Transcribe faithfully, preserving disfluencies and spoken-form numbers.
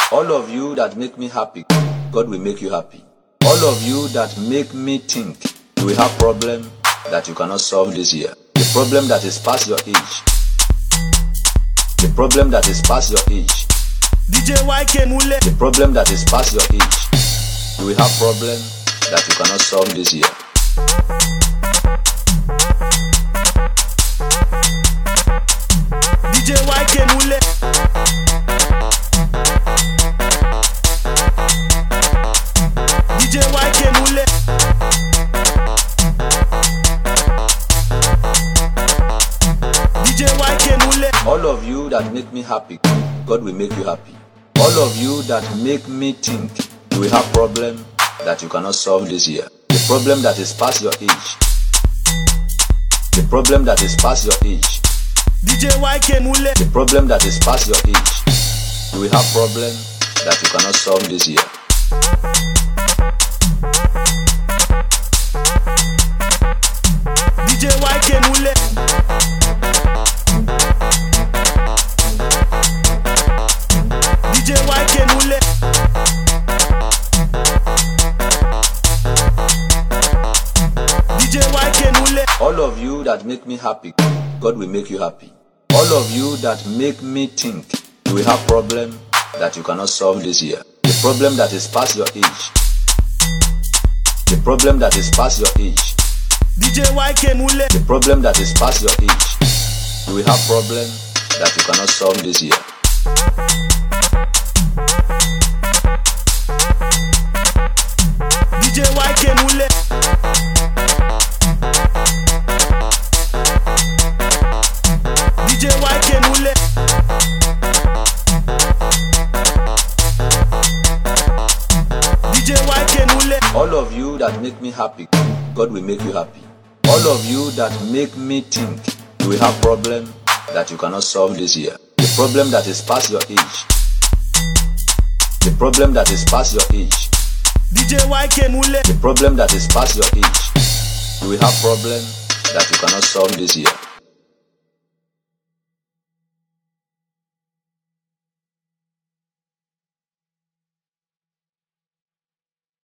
All of you that make me happy, God will make you happy. All of you that make me think you will have problem that you cannot solve this year. The problem that is past your age. The problem that is past your age. D J Y K Mule. The problem that is past your age. You will have problem that you cannot solve this year. D J Y K Mule. D J Y K Mule. D J Y K Mule. All of you that make me happy, God will make you happy. All of you that make me think you will have problem that you cannot solve this year. The problem that is past your age. The problem that is past your age. D J Y K Mule. The problem that is past your age. You will have problem that you cannot solve this year. D J Y K Mule. D J Y K Mule. D J Y K Mule. All of you that make me happy, God will make you happy. All of you that make me think you will have problem that you cannot solve this year. The problem that is past your age. The problem that is past your age. D J Y K Mule. The problem that is past your age. You will have problem that you cannot solve this year. D J Y K Mule. D J Y K Mule. D J Y K Mule. All of you that make me happy, God will make you happy. All of you that make me think you will have problem that you cannot solve this year. The problem that is past your age. The problem that is past your age. D J Y K Mule. The problem that is past your age. You will have problem that you cannot solve this year.